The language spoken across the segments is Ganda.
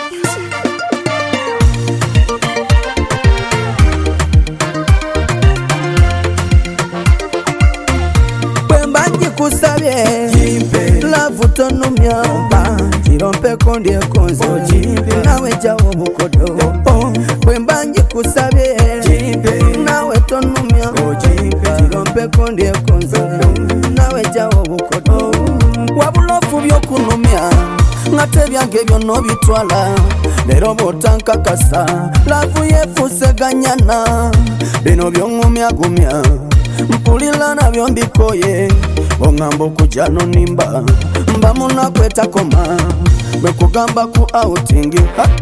Bwembanji kusabye Love tonumya Jirompe kondye konzo Nawe jawo bukodo Bwembanji kusabye Nawe tonumya Jirompe kondye konzo Nawe jawo bukodo Wabulofu byokunumya Ngate byange byono bitwala Lero botanka kasa Lafu yefuse ganyana Bino byongumya gumya Mpulila na byombikoye Ongambo kujano nimba Mbamuna kweta koma Mwekugamba ku outingi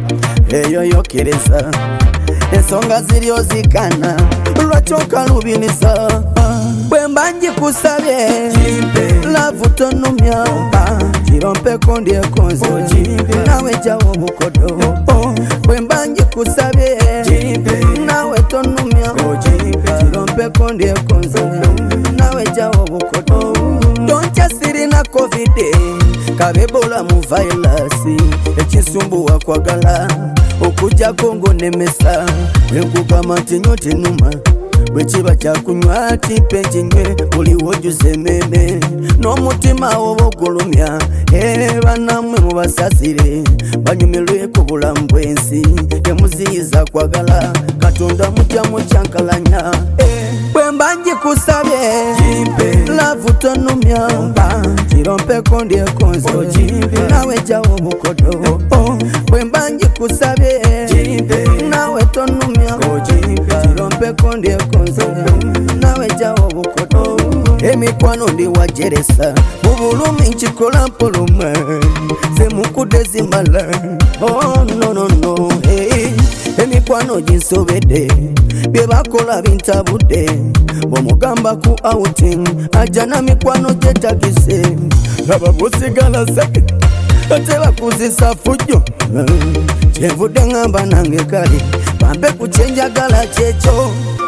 Eyo yokereza Ensonga zilio zikana Lwachoka lubinisa Bwembanji kusabye Love tonumya Jirompe kondye konzo Nawe jawo bukodo Bwembanji kusabye Nawe tonumya Jirompe kondye konzo Nawe jawo bukodo Doncha siri na covid Kabebola mu virus Ekisumbuwa kwagala Okuja kongo nemesa Nkugama tinyote numa Bwechiba chakunywa ati penjinywe Uli wojuze meme N'omutima obogulumya Banamwe mubasasire Banyumirwe kubula mbwensi Yemuziyiza kwagala Katonda mutya muchankalanya Bwembanji kusabye Love tonumya Jirompe kondye konzo Nawe jawo bukodo Bwembanji kusabye Nawe tonumya Jirompe kondye konzo Nawe jawo bukodo Emikwano ndi wajeresa Mubulumi nchikola mpolume Zemukude zimala Oh no no no Emikwano jinsobede Byebakola bintabude Bomugamba ku outing Ajana mikwano jetagise Ababusigala sake Ate bakuzisa fujo Kyenvudde ngamba nange kale Bambe kuchenja gala checho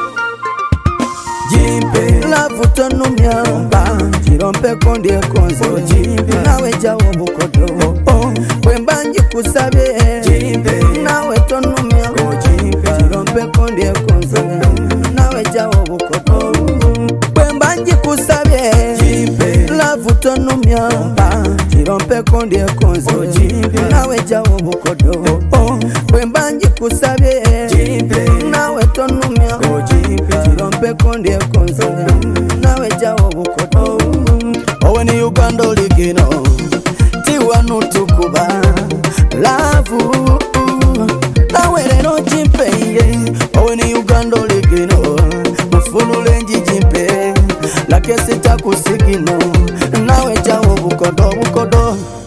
Love tonumya Jirompe kondye konzo Nawe jawo bukodo Bwembanji kusabye Nawe tonumya Jirompe kondye konzo Nawe jawo bukodo Bwembanji kusabye Love tonumya Jirompe kondye konzo Nawe jawo bukodo Bwembanji kusabye Nawe tonumya Jirompe kondye konzo Nawe jawo bukodo Oweni Uganda oligino Tiwanu tukuba Love Nawe lero jimpeye Oweni Uganda oligino Mufulule njijimpe Lake sita kusigino Nawe jawo bukodo